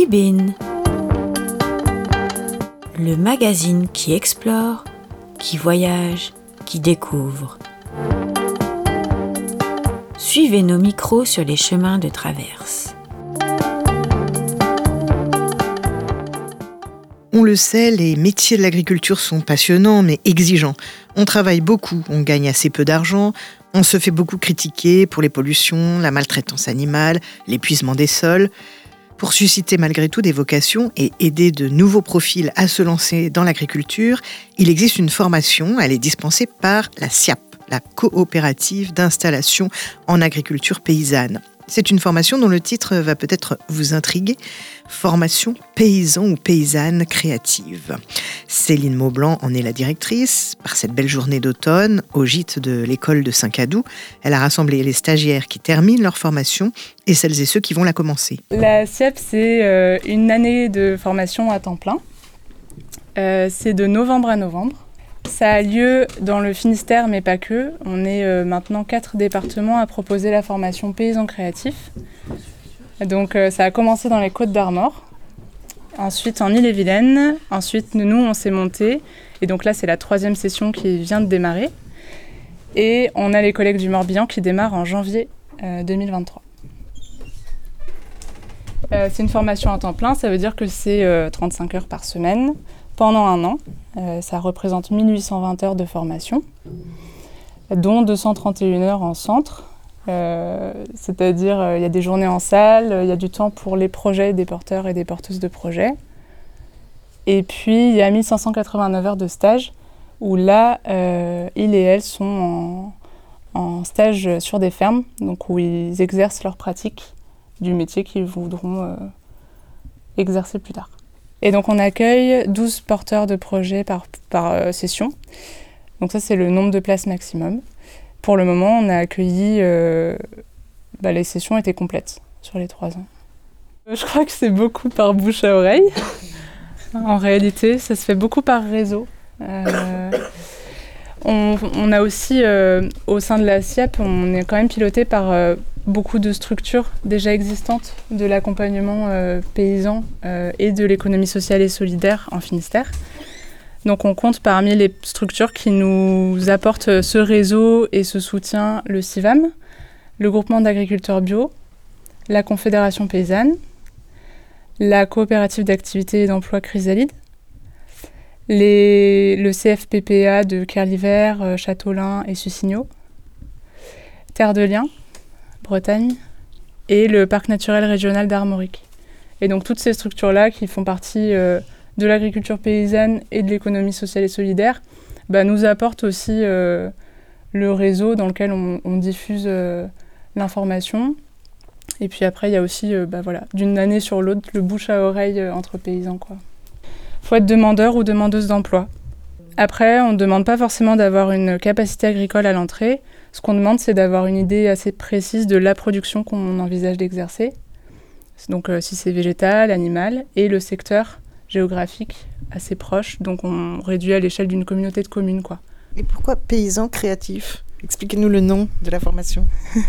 Libin, le magazine qui explore, qui voyage, qui découvre. Suivez nos micros sur les chemins de traverse. On le sait, les métiers de l'agriculture sont passionnants mais exigeants. On travaille beaucoup, on gagne assez peu d'argent, on se fait beaucoup critiquer pour les pollutions, la maltraitance animale, l'épuisement des sols. Pour susciter malgré tout des vocations et aider de nouveaux profils à se lancer dans l'agriculture, il existe une formation, elle est dispensée par la SIAP, la coopérative d'installation en agriculture paysanne. C'est une formation dont le titre va peut-être vous intriguer. Formation paysan ou paysanne créative. Céline Maublanc en est la directrice. Par cette belle journée d'automne, au gîte de l'école de Saint-Cadou, elle a rassemblé les stagiaires qui terminent leur formation et celles et ceux qui vont la commencer. La SIAP, c'est une année de formation à temps plein. C'est de novembre à novembre. Ça a lieu dans le Finistère, mais pas que. On est maintenant 4 départements à proposer la formation paysan créatif. Donc ça a commencé dans les Côtes-d'Armor, ensuite en Ille-et-Vilaine, ensuite nous on s'est monté, et donc là c'est la 3e session qui vient de démarrer. Et on a les collègues du Morbihan qui démarrent en janvier 2023. C'est une formation à temps plein, ça veut dire que c'est 35 heures par semaine. Pendant un an, ça représente 1820 heures de formation, dont 231 heures en centre. C'est-à-dire il y a des journées en salle, il y a du temps pour les projets des porteurs et des porteuses de projets. Et puis il y a 1589 heures de stage, où là, ils et elles sont en stage sur des fermes, donc où ils exercent leur pratique du métier qu'ils voudront exercer plus tard. Et donc on accueille 12 porteurs de projets par session. Donc ça c'est le nombre de places maximum. Pour le moment on a accueilli, les sessions étaient complètes sur les 3 ans. Je crois que c'est beaucoup par bouche à oreille. En réalité ça se fait beaucoup par réseau. On a aussi au sein de la SIAP, on est quand même piloté par beaucoup de structures déjà existantes de l'accompagnement paysan et de l'économie sociale et solidaire en Finistère. Donc on compte parmi les structures qui nous apportent ce réseau et ce soutien le CIVAM, le groupement d'agriculteurs bio, la Confédération paysanne, la coopérative d'activité et d'emploi Chrysalide, le CFPPA de Kerliver, Châteaulin et Sucigno, Terre de Liens, Bretagne, et le parc naturel régional d'Armorique. Et donc toutes ces structures-là qui font partie de l'agriculture paysanne et de l'économie sociale et solidaire nous apportent aussi le réseau dans lequel on diffuse l'information. Et puis après, il y a aussi d'une année sur l'autre le bouche à oreille entre paysans, quoi. Faut être demandeur ou demandeuse d'emploi. Après, on ne demande pas forcément d'avoir une capacité agricole à l'entrée. Ce qu'on demande, c'est d'avoir une idée assez précise de la production qu'on envisage d'exercer. Donc si c'est végétal, animal, et le secteur géographique assez proche. Donc on réduit à l'échelle d'une communauté de communes, quoi. Et pourquoi paysan créatif ? Expliquez-nous le nom de la formation.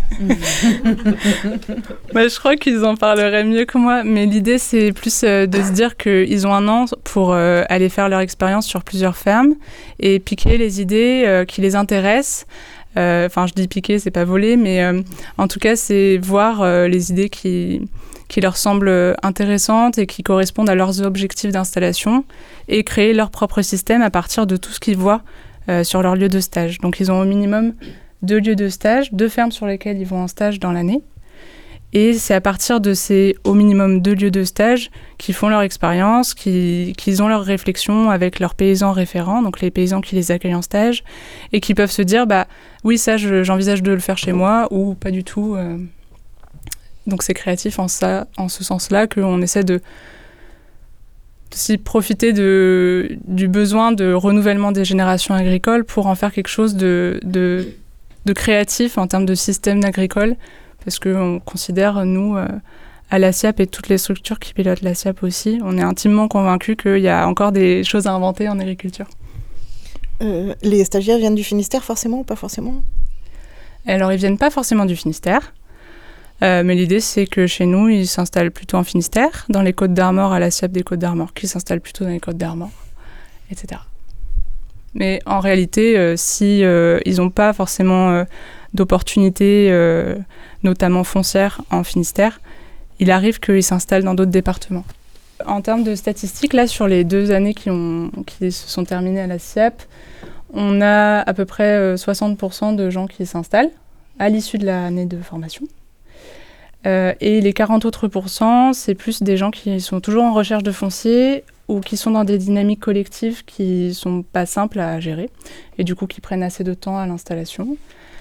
Je crois qu'ils en parleraient mieux que moi, mais l'idée c'est plus de se dire qu'ils ont un an pour aller faire leur expérience sur plusieurs fermes et piquer les idées qui les intéressent. Je dis piquer, c'est pas voler, mais en tout cas c'est voir les idées qui leur semblent intéressantes et qui correspondent à leurs objectifs d'installation et créer leur propre système à partir de tout ce qu'ils voient sur leur lieu de stage. Donc ils ont au minimum 2 lieux de stage, 2 fermes sur lesquelles ils vont en stage dans l'année. Et c'est à partir de ces au minimum 2 lieux de stage qu'ils font leur expérience, qu'ils ont leurs réflexions avec leurs paysans référents, donc les paysans qui les accueillent en stage, et qui peuvent se dire oui, ça j'envisage de le faire chez moi ou pas du tout. Donc c'est créatif en ce sens-là qu'on essaie de aussi profiter du besoin de renouvellement des générations agricoles pour en faire quelque chose de créatif en termes de système agricole, parce qu'on considère, nous, à la SIAP et toutes les structures qui pilotent la SIAP aussi, on est intimement convaincus qu'il y a encore des choses à inventer en agriculture. Les stagiaires viennent du Finistère forcément ou pas forcément ? Alors ils viennent pas forcément du Finistère. Mais l'idée, c'est que chez nous, ils s'installent plutôt en Finistère, dans les Côtes d'Armor, à la SIAP des Côtes d'Armor, qui s'installent plutôt dans les Côtes d'Armor, etc. Mais en réalité, si ils n'ont pas forcément d'opportunités, notamment foncières en Finistère, il arrive qu'ils s'installent dans d'autres départements. En termes de statistiques, là, sur les 2 années qui se sont terminées à la SIAP, on a à peu près 60% de gens qui s'installent à l'issue de l'année de formation. Et les 40 autres %, c'est plus des gens qui sont toujours en recherche de foncier ou qui sont dans des dynamiques collectives qui sont pas simples à gérer et du coup qui prennent assez de temps à l'installation.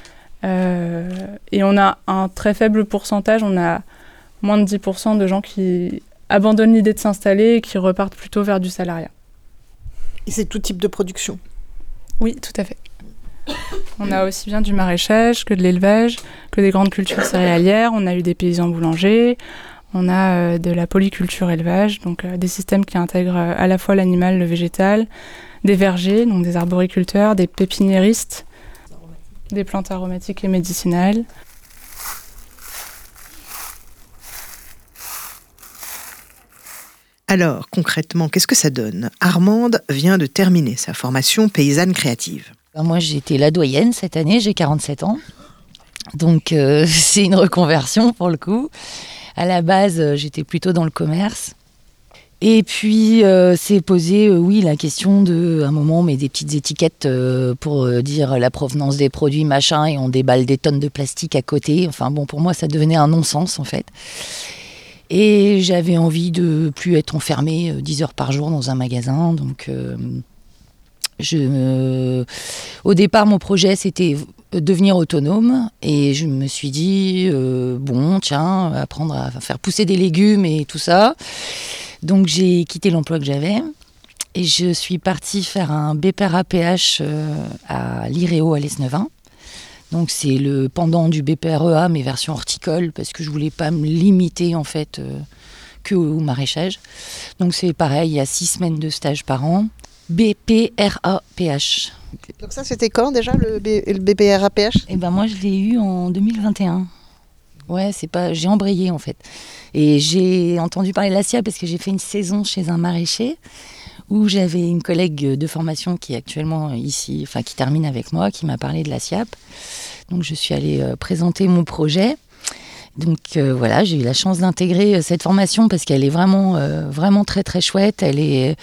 Et on a un très faible pourcentage, on a moins de 10% de gens qui abandonnent l'idée de s'installer et qui repartent plutôt vers du salariat. Et c'est tout type de production? Oui, tout à fait. On a aussi bien du maraîchage que de l'élevage, que des grandes cultures céréalières. On a eu des paysans boulangers, on a de la polyculture élevage, donc des systèmes qui intègrent à la fois l'animal, le végétal, des vergers, donc des arboriculteurs, des pépiniéristes, des plantes aromatiques et médicinales. Alors, concrètement, qu'est-ce que ça donne? Armande vient de terminer sa formation paysanne créative. Moi, j'étais la doyenne cette année, j'ai 47 ans. Donc, c'est une reconversion pour le coup. À la base, j'étais plutôt dans le commerce. Et puis, c'est posé, oui, la question de, à un moment, on met des petites étiquettes pour dire la provenance des produits, machin, et on déballe des tonnes de plastique à côté. Enfin, bon, pour moi, ça devenait un non-sens, en fait. Et j'avais envie de plus être enfermée 10 heures par jour dans un magasin. Donc, au départ, mon projet, c'était devenir autonome. Et je me suis dit, bon, tiens, apprendre à faire pousser des légumes et tout ça. Donc, j'ai quitté l'emploi que j'avais. Et je suis partie faire un BPRA-PH à l'IREO à l'Esnevin. Donc c'est le pendant du BPREA, mais version horticole, parce que je voulais pas me limiter en fait que au maraîchage. Donc c'est pareil, il y a 6 semaines de stage par an. BPRA-PH. Donc ça, c'était quand déjà le BPRA-PH? Eh ben moi je l'ai eu en 2021. Ouais, j'ai embrayé en fait. Et j'ai entendu parler de la SIAP parce que j'ai fait une saison chez un maraîcher où j'avais une collègue de formation qui est actuellement ici, enfin qui termine avec moi, qui m'a parlé de la SIAP. Donc je suis allée présenter mon projet. Donc voilà, j'ai eu la chance d'intégrer cette formation parce qu'elle est vraiment, vraiment très très chouette. Elle est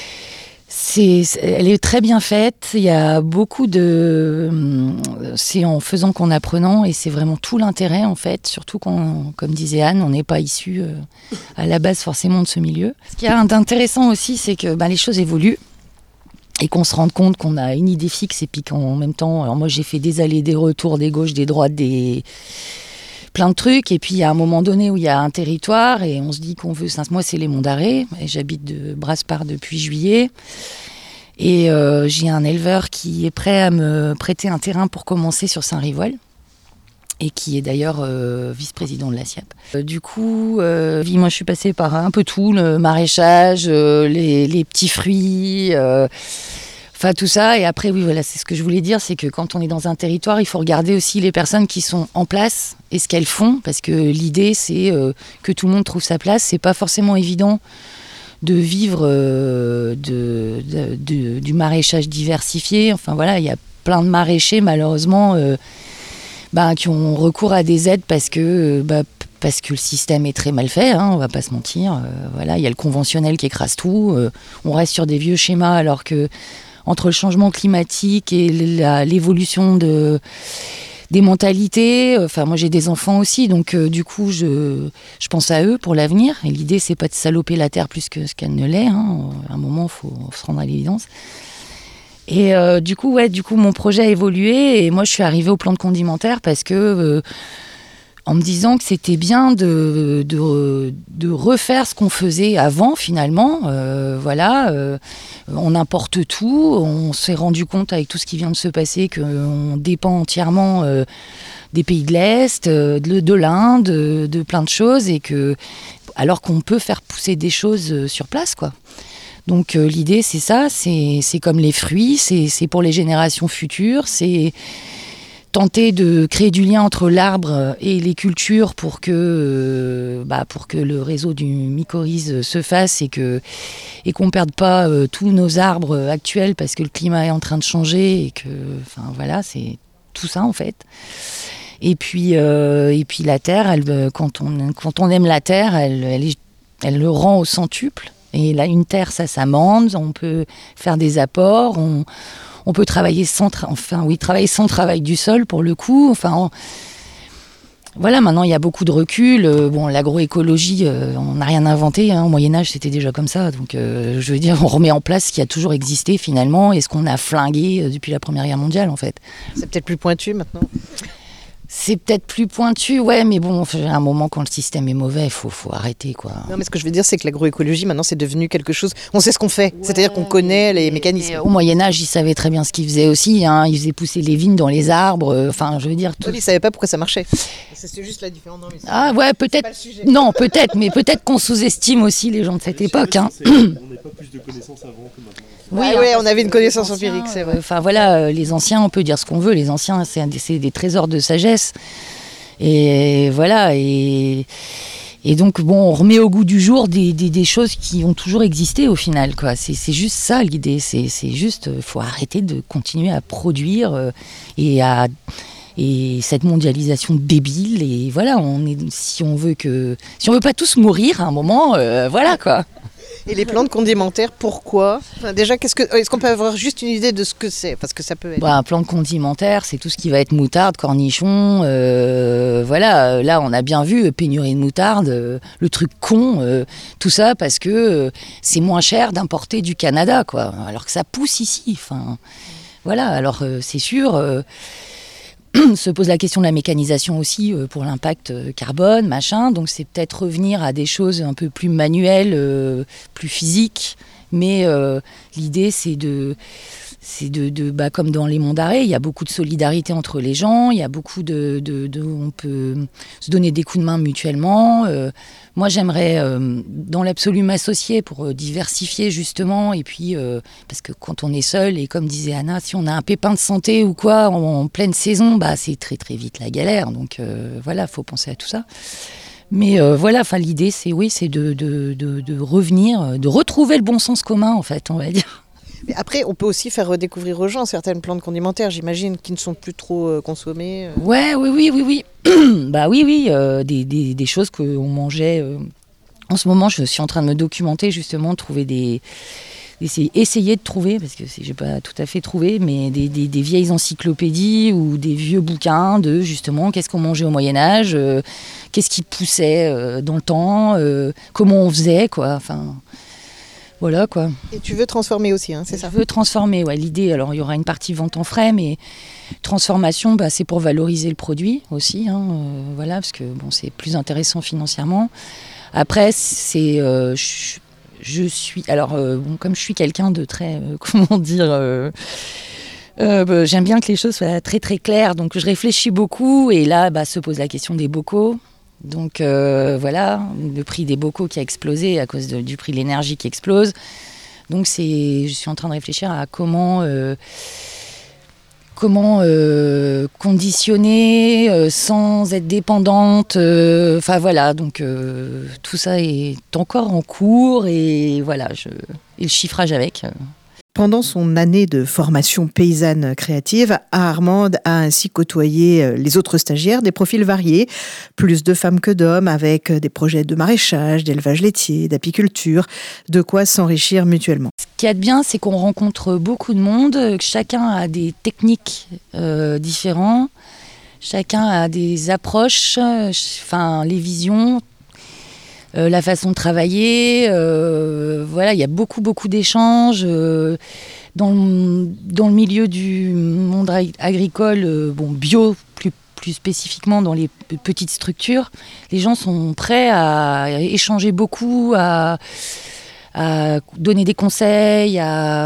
très bien faite. Il y a beaucoup de... C'est en faisant qu'en apprenant et c'est vraiment tout l'intérêt en fait. Surtout quand, comme disait Anne, on n'est pas issu à la base forcément de ce milieu. Ce qui est intéressant aussi, c'est que les choses évoluent et qu'on se rende compte qu'on a une idée fixe et puis qu'en même temps... Alors moi j'ai fait des allers, des retours, des gauches, des droites, plein de trucs, et puis il y a un moment donné où il y a un territoire et on se dit qu'on veut... Moi c'est les Monts d'Arrée, et j'habite de Brasparts depuis juillet, et j'ai un éleveur qui est prêt à me prêter un terrain pour commencer sur Saint-Rivoal, et qui est d'ailleurs vice-président de la SIAP. Du coup, moi je suis passée par un peu tout, le maraîchage, les petits fruits... Enfin, tout ça. Et après, oui, voilà, c'est ce que je voulais dire, c'est que quand on est dans un territoire, il faut regarder aussi les personnes qui sont en place et ce qu'elles font, parce que l'idée, c'est que tout le monde trouve sa place. C'est pas forcément évident de vivre du maraîchage diversifié. Enfin, voilà, il y a plein de maraîchers, malheureusement, qui ont recours à des aides parce que le système est très mal fait, on va pas se mentir. Voilà, il y a le conventionnel qui écrase tout. On reste sur des vieux schémas, alors que entre le changement climatique et l'évolution des mentalités. Enfin, moi, j'ai des enfants aussi, donc du coup, je pense à eux pour l'avenir. Et l'idée, c'est pas de saloper la terre plus que ce qu'elle ne l'est. À un moment, il faut se rendre à l'évidence. Et du coup, mon projet a évolué. Et moi, je suis arrivée au plan de condimentaire parce que... en me disant que c'était bien de refaire ce qu'on faisait avant, finalement. On importe tout. On s'est rendu compte avec tout ce qui vient de se passer qu'on dépend entièrement des pays de l'Est, de l'Inde, de plein de choses, alors qu'on peut faire pousser des choses sur place, quoi. Donc l'idée, c'est ça, c'est comme les fruits, c'est pour les générations futures, c'est... tenter de créer du lien entre l'arbre et les cultures pour que le réseau du mycorhize se fasse et qu'on perde pas tous nos arbres actuels parce que le climat est en train de changer et que, enfin voilà, c'est tout ça en fait. Et puis la terre, quand on aime la terre, elle le rend au centuple. Et là, une terre, ça s'amende, on peut faire des apports, on peut travailler sans travail du sol pour le coup. Voilà, maintenant il y a beaucoup de recul. L'agroécologie, on n'a rien inventé. Au Moyen-Âge, c'était déjà comme ça. Donc, je veux dire, on remet en place ce qui a toujours existé finalement et ce qu'on a flingué depuis la Première Guerre mondiale en fait. C'est peut-être plus pointu maintenant. C'est peut-être plus pointu, ouais, mais bon, à un moment, quand le système est mauvais, il faut arrêter, quoi. Non, mais ce que je veux dire, c'est que l'agroécologie, maintenant, c'est devenu quelque chose... On sait ce qu'on fait, c'est-à-dire qu'on connaît les mécanismes. Au Moyen-Âge, ils savaient très bien ce qu'ils faisaient aussi, hein. Ils faisaient pousser les vignes dans les arbres, je veux dire... Tout... Ils ne savaient pas pourquoi ça marchait. C'est juste la différence. Non, ah ouais, peut-être... Non, peut-être, mais peut-être qu'on sous-estime aussi les gens de cette époque, hein. On n'a pas plus de connaissances avant que maintenant. Oui, on avait une connaissance empirique, c'est vrai. Les anciens, on peut dire ce qu'on veut, les anciens, c'est des trésors de sagesse. Et voilà, et donc on remet au goût du jour des choses qui ont toujours existé au final, quoi. C'est juste ça l'idée, c'est juste, faut arrêter de continuer à produire et cette mondialisation débile, et voilà, si on veut pas tous mourir à un moment, voilà quoi. Et les plantes condimentaires, pourquoi ? Déjà, est-ce qu'on peut avoir juste une idée de ce que c'est ? Parce que ça peut être... Un plante condimentaire, c'est tout ce qui va être moutarde, cornichon, voilà. Là, on a bien vu pénurie de moutarde, le truc con, tout ça, parce que c'est moins cher d'importer du Canada, quoi. Alors que ça pousse ici, voilà. Alors, c'est sûr... se pose la question de la mécanisation aussi pour l'impact carbone, machin. Donc c'est peut-être revenir à des choses un peu plus manuelles, plus physiques. Mais l'idée c'est comme dans les monts d'arrêt, il y a beaucoup de solidarité entre les gens, il y a beaucoup on peut se donner des coups de main mutuellement. Moi, j'aimerais, dans l'absolu, m'associer pour diversifier justement. Et puis, parce que quand on est seul, et comme disait Anna, si on a un pépin de santé ou quoi en pleine saison, c'est très très vite la galère. Donc voilà, faut penser à tout ça. Mais l'idée, c'est de revenir, de retrouver le bon sens commun, en fait, on va dire. Mais après, on peut aussi faire redécouvrir aux gens certaines plantes condimentaires, j'imagine, qui ne sont plus trop consommées. Oui. Oui. Des choses qu'on mangeait. En ce moment, je suis en train de me documenter, justement, essayer de trouver, parce que j'ai pas tout à fait trouvé, mais des vieilles encyclopédies ou des vieux bouquins de, justement, qu'est-ce qu'on mangeait au Moyen-Âge, qu'est-ce qui poussait dans le temps, comment on faisait, quoi, voilà quoi. Et tu veux transformer aussi, hein, c'est ça ? Je veux transformer, ouais. L'idée, alors il y aura une partie vente en frais, mais transformation, c'est pour valoriser le produit aussi, hein, voilà, parce que c'est plus intéressant financièrement. Après, c'est, je suis, alors comme je suis quelqu'un de très, j'aime bien que les choses soient très très claires, donc je réfléchis beaucoup, et là, se pose la question des bocaux. Donc voilà, le prix des bocaux qui a explosé à cause du prix de l'énergie qui explose. Donc je suis en train de réfléchir à comment conditionner sans être dépendante. Voilà, donc tout ça est encore en cours, et voilà, et le chiffrage avec. Pendant son année de formation paysanne créative, Armande a ainsi côtoyé les autres stagiaires des profils variés, plus de femmes que d'hommes, avec des projets de maraîchage, d'élevage laitier, d'apiculture, de quoi s'enrichir mutuellement. Ce qu'il y a de bien, c'est qu'on rencontre beaucoup de monde, que chacun a des techniques différentes, chacun a des approches, les visions, la façon de travailler, voilà, il y a beaucoup d'échanges dans le milieu du monde agricole, bio plus spécifiquement dans les petites structures. Les gens sont prêts à échanger beaucoup, à donner des conseils,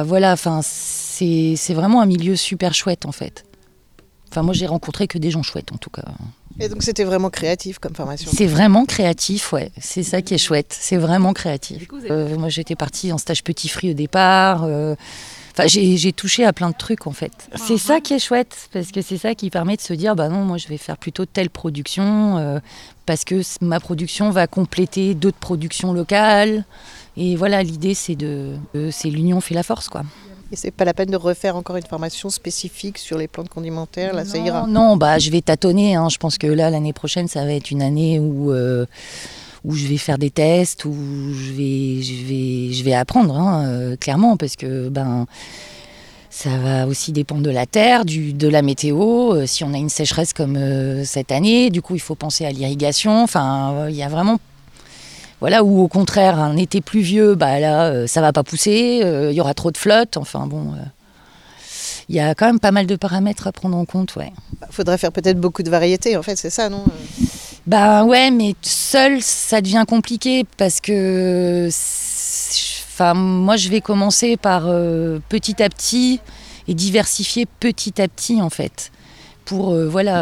c'est vraiment un milieu super chouette en fait. Moi j'ai rencontré que des gens chouettes en tout cas. Et donc c'était vraiment créatif comme formation ? C'est vraiment créatif, ouais. C'est ça qui est chouette. C'est vraiment créatif. Moi j'étais partie en stage petit fruit au départ. Enfin, j'ai touché à plein de trucs en fait. C'est ça qui est chouette, parce que c'est ça qui permet de se dire, bah non, moi je vais faire plutôt telle production, parce que ma production va compléter d'autres productions locales. Et voilà, l'idée c'est l'union fait la force, quoi. Et c'est pas la peine de refaire encore une formation spécifique sur les plantes condimentaires, là ça ira. Non, bah je vais tâtonner, hein. Je pense que là, l'année prochaine, ça va être une année où je vais faire des tests, où je vais apprendre, hein, clairement, parce que ça va aussi dépendre de la terre, de la météo. Si on a une sécheresse comme cette année, du coup, il faut penser à l'irrigation. Enfin, il y a vraiment... Voilà, ou au contraire, un été pluvieux, là, ça va pas pousser, il y aura trop de flotte. Enfin, bon... Il y a quand même pas mal de paramètres à prendre en compte, ouais. Faudrait faire peut-être beaucoup de variétés, en fait, c'est ça, non ? Ouais, mais seul, ça devient compliqué parce que... moi, je vais commencer par petit à petit et diversifier petit à petit, en fait, pour,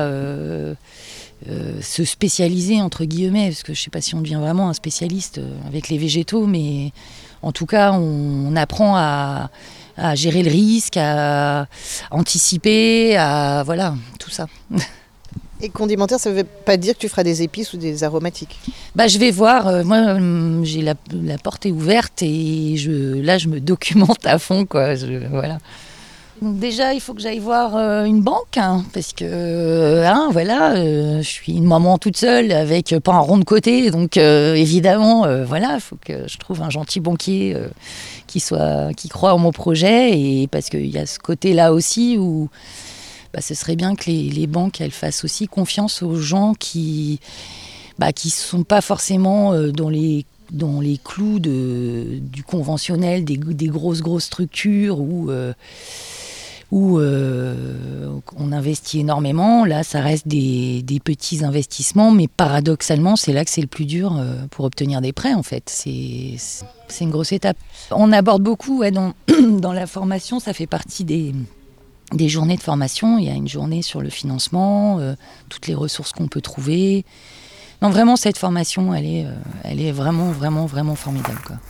se spécialiser, entre guillemets, parce que je ne sais pas si on devient vraiment un spécialiste avec les végétaux, mais en tout cas, on apprend à gérer le risque, à anticiper, voilà, tout ça. Et condimentaire, ça ne veut pas dire que tu feras des épices ou des aromatiques ? Je vais voir. Moi, j'ai la porte est ouverte et là, je me documente à fond, quoi. Voilà. Donc déjà, il faut que j'aille voir une banque, hein, parce que je suis une maman toute seule avec pas un rond de côté, donc évidemment, il faut que je trouve un gentil banquier qui croit en mon projet, et parce qu'il y a ce côté-là aussi où ce serait bien que les banques elles fassent aussi confiance aux gens qui sont pas forcément dans les clous du conventionnel, des grosses structures où on investit énormément. Là, ça reste des petits investissements, mais paradoxalement, c'est là que c'est le plus dur pour obtenir des prêts, en fait. C'est une grosse étape. On aborde beaucoup dans la formation, ça fait partie des journées de formation. Il y a une journée sur le financement, toutes les ressources qu'on peut trouver. Non, vraiment, cette formation, elle est vraiment, vraiment, vraiment formidable, quoi.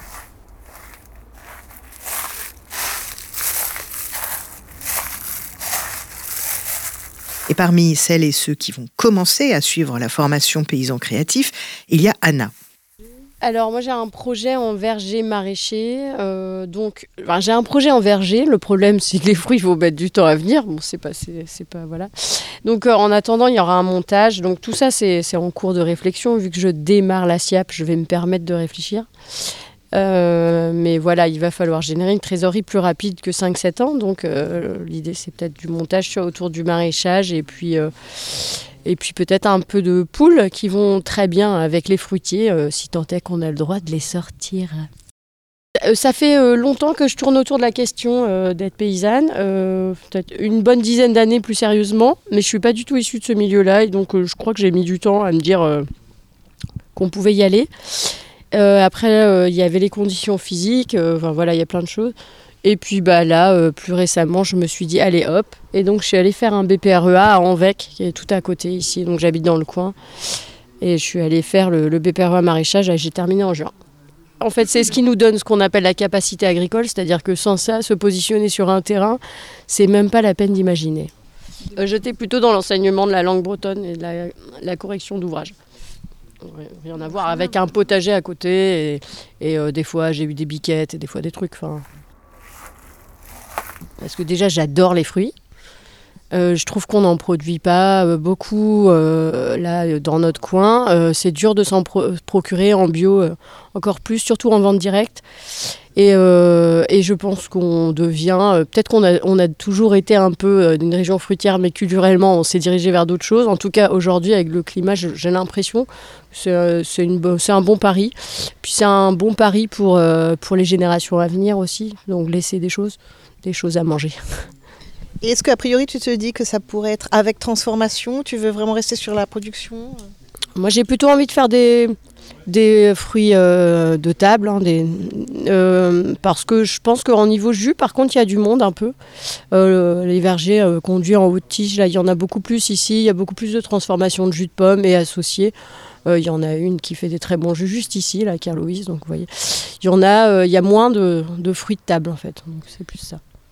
Et parmi celles et ceux qui vont commencer à suivre la formation paysan créatif, il y a Anna. Alors moi j'ai un projet en verger maraîcher, j'ai un projet en verger. Le problème c'est que les fruits vont mettre du temps à venir. Bon c'est pas voilà. Donc en attendant il y aura un montage. Donc tout ça c'est en cours de réflexion. Vu que je démarre la SIAP, je vais me permettre de réfléchir. Mais voilà, il va falloir générer une trésorerie plus rapide que 5-7 ans. Donc l'idée c'est peut-être du montage autour du maraîchage et puis peut-être un peu de poules qui vont très bien avec les fruitiers, si tant est qu'on a le droit de les sortir. Ça fait longtemps que je tourne autour de la question d'être paysanne, peut-être une bonne dizaine d'années plus sérieusement, mais je ne suis pas du tout issue de ce milieu-là, et donc je crois que j'ai mis du temps à me dire qu'on pouvait y aller. Après, il y avait les conditions physiques, il y a plein de choses. Et puis là, plus récemment, je me suis dit, allez hop. Et donc, je suis allée faire un BPREA à Anvec, qui est tout à côté ici. Donc, j'habite dans le coin. Et je suis allée faire le BPREA maraîchage et j'ai terminé en juin. En fait, c'est ce qui nous donne ce qu'on appelle la capacité agricole. C'est-à-dire que sans ça, se positionner sur un terrain, c'est même pas la peine d'imaginer. J'étais plutôt dans l'enseignement de la langue bretonne et de la correction d'ouvrages. Rien à voir avec un potager à côté. Et des fois, j'ai eu des biquettes et des fois des trucs. Parce que déjà j'adore les fruits. Je trouve qu'on n'en produit pas beaucoup là dans notre coin. C'est dur de s'en procurer en bio, encore plus, surtout en vente directe. Et je pense qu'on devient... peut-être qu'on a toujours été un peu une région fruitière, mais culturellement on s'est dirigé vers d'autres choses. En tout cas aujourd'hui avec le climat, j'ai l'impression que c'est un bon pari. Puis c'est un bon pari pour les générations à venir aussi. Donc laisser des choses à manger. Et est-ce qu'a priori tu te dis que ça pourrait être avec transformation ? Tu veux vraiment rester sur la production ? Moi j'ai plutôt envie de faire des fruits de table, parce que je pense qu'en niveau jus, par contre il y a du monde un peu. Les vergers conduits en haute tige, là il y en a beaucoup plus ici, il y a beaucoup plus de transformation de jus de pomme et associés. Il y en a une qui fait des très bons jus juste ici, la Carloïse, donc vous voyez. Il y a moins de fruits de table en fait, donc c'est plus ça.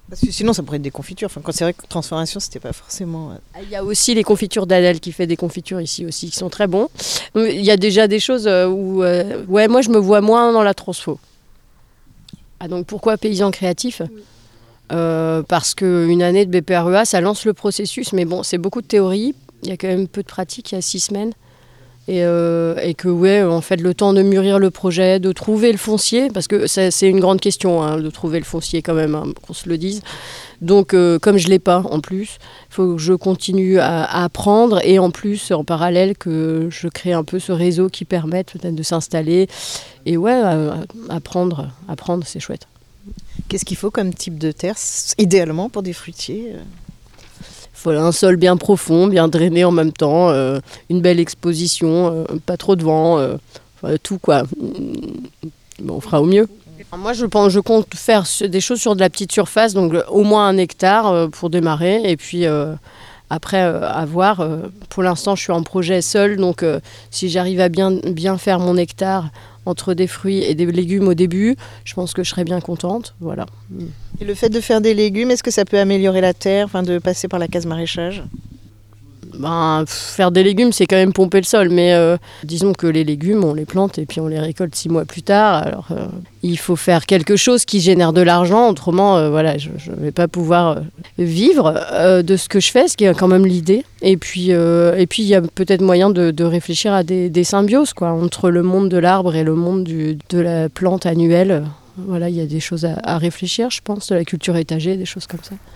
Parce que sinon, ça pourrait être des confitures. Enfin, quand c'est vrai que transformation, c'était pas forcément. Il y a aussi les confitures d'Adèle qui fait des confitures ici aussi, qui sont très bons. Il y a déjà des choses où, moi, je me vois moins dans la transfo. Ah, donc pourquoi paysan créatif ? Parce qu'une année de BPREA, ça lance le processus, mais bon, c'est beaucoup de théorie. Il y a quand même peu de pratique, il y a 6 semaines. Et que, en fait, le temps de mûrir le projet, de trouver le foncier, parce que c'est une grande question, hein, de trouver le foncier quand même, hein, qu'on se le dise. Donc, comme je ne l'ai pas en plus, il faut que je continue à apprendre et en plus, en parallèle, que je crée un peu ce réseau qui permette peut-être de s'installer. Et apprendre, c'est chouette. Qu'est-ce qu'il faut comme type de terre, idéalement, pour des fruitiers ? Il faut un sol bien profond, bien drainé en même temps, une belle exposition, pas trop de vent, tout quoi. On fera au mieux. Moi je compte faire des choses sur de la petite surface, donc au moins 1 hectare pour démarrer. Et puis après à voir, pour l'instant je suis en projet seul, donc si j'arrive à bien faire mon hectare entre des fruits et des légumes au début, je pense que je serai bien contente. Voilà. Et le fait de faire des légumes, est-ce que ça peut améliorer la terre, de passer par la case maraîchage ? Faire des légumes, c'est quand même pomper le sol, mais disons que les légumes, on les plante et puis on les récolte 6 mois plus tard. Alors, il faut faire quelque chose qui génère de l'argent, autrement, je ne vais pas pouvoir vivre de ce que je fais, ce qui est quand même l'idée. Et puis, il y a peut-être moyen de réfléchir à des symbioses, quoi, entre le monde de l'arbre et le monde de la plante annuelle. Voilà, il y a des choses à réfléchir, je pense, de la culture étagée, des choses comme ça.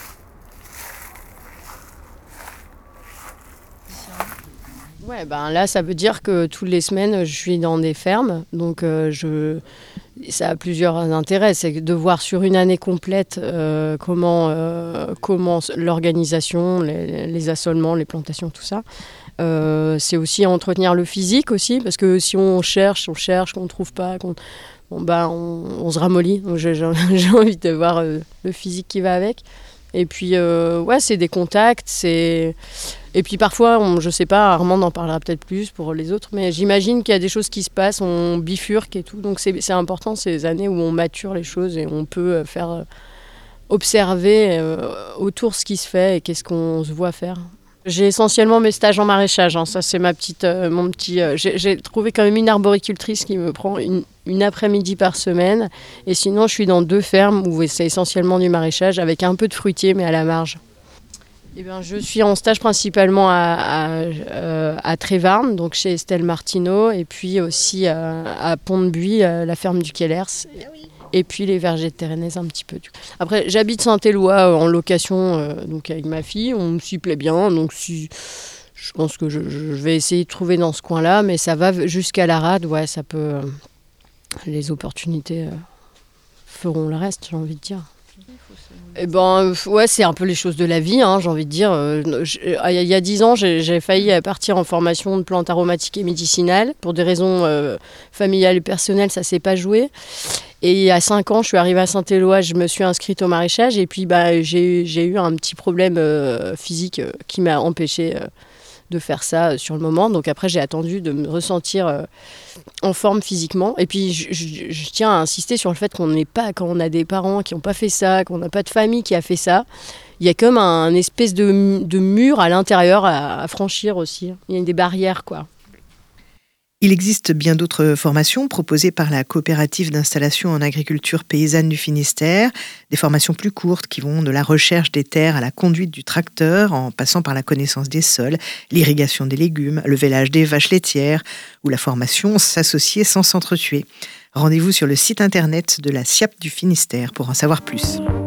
Là, ça veut dire que toutes les semaines, je suis dans des fermes. Donc, ça a plusieurs intérêts. C'est de voir sur une année complète comment l'organisation, les assolements, les plantations, tout ça. C'est aussi entretenir le physique aussi, parce que si on cherche, qu'on ne trouve pas, on se ramollit. Donc, j'ai envie de voir le physique qui va avec. Et puis, c'est des contacts, Et puis parfois, je sais pas, Armand en parlera peut-être plus pour les autres, mais j'imagine qu'il y a des choses qui se passent, on bifurque et tout. Donc c'est important ces années où on mature les choses et on peut faire observer autour ce qui se fait et qu'est-ce qu'on se voit faire. J'ai essentiellement mes stages en maraîchage, hein. Ça c'est j'ai trouvé quand même une arboricultrice qui me prend une après-midi par semaine. Et sinon, je suis dans 2 fermes où c'est essentiellement du maraîchage avec un peu de fruitier, mais à la marge. Je suis en stage principalement à Trévarne, donc chez Estelle Martineau, et puis aussi à Pont-de-Buis, la ferme du Kellers, et puis les vergers de Térénèse un petit peu. Après, j'habite Saint-Éloi en location, donc avec ma fille, on s'y plaît bien, donc je pense que je vais essayer de trouver dans ce coin-là, mais ça va jusqu'à la rade, ça peut... les opportunités feront le reste, j'ai envie de dire. C'est un peu les choses de la vie, hein, j'ai envie de dire. Il y a 10 ans, j'ai failli partir en formation de plantes aromatiques et médicinales. Pour des raisons familiales et personnelles, ça ne s'est pas joué. Et il y a 5 ans, je suis arrivée à Saint-Éloi, je me suis inscrite au maraîchage. Et puis, j'ai eu un petit problème physique qui m'a empêchée de faire ça sur le moment. Donc après, j'ai attendu de me ressentir en forme physiquement. Et puis, je tiens à insister sur le fait qu'on n'est pas, quand on a des parents qui n'ont pas fait ça, qu'on n'a pas de famille qui a fait ça, il y a comme un espèce de mur à l'intérieur à franchir aussi. Il y a des barrières, quoi. Il existe bien d'autres formations proposées par la coopérative d'installation en agriculture paysanne du Finistère, des formations plus courtes qui vont de la recherche des terres à la conduite du tracteur, en passant par la connaissance des sols, l'irrigation des légumes, le vélage des vaches laitières, ou la formation s'associer sans s'entretuer. Rendez-vous sur le site internet de la SIAP du Finistère pour en savoir plus.